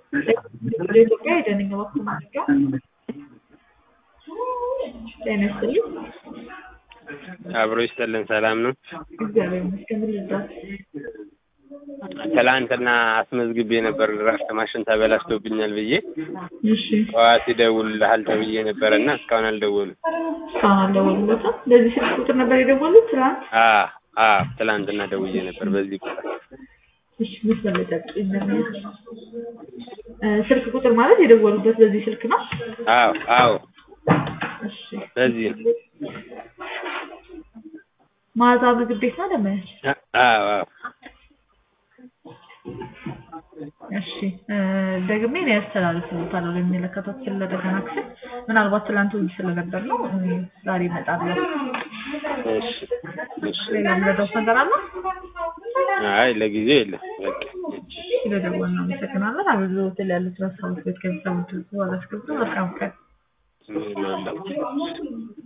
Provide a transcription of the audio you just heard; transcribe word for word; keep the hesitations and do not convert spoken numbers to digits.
ለኢትዮጵያ የደንኛ ወቅት ማድረጊያ ጤና ይስጥልኝ። አብሮ ይስጥልን። ሰላም ነው? እግዚአብሔር ይመስገን። ልርዳት? ትላንትና አስመዝግቤ ነበር ድራፍት ማሽን ተበላሽቶብኛል ብዬ። እሺ ጠዋት ይደውልልሃል ተብዬ ነበርና እስካሁን አልደወሉም። እስካሁን አልደወሉለትም? በዚህ ስልክ ቁጥር ነበር የደወሉት ትናንት? አዎ አዎ፣ ትላንትና ደውዬ ነበር በዚህ ቁጥር። እሺ መስመለጠጥ ይነምር ስልክ ቁጥር ማለት የደወሉበት በዚህ ስልክ ነው? አዎ አዎ፣ እሺ በዚህ ነው። ማዛ ምግብ ቤት ነው ለማለት? አዎ አዎ። እሺ ደግሜ ነው ያስተላልፍልታለሁ ለሚመለከተው ስለተከና ክፍል። ምናልባት ትላንት ውይ ስለነበር ነው ዛሬ ይመጣል። እሺ እሺ። ሌላ ምረዳው ነገር አለ? አይ ለጊዜው የለም በቃ። ስለደወልን ነው አመሰግናለን። አብዙ ያሉት ሀሳቦች ከቤተሰቦች ጋር አስገብቶ በቃ ምን ነው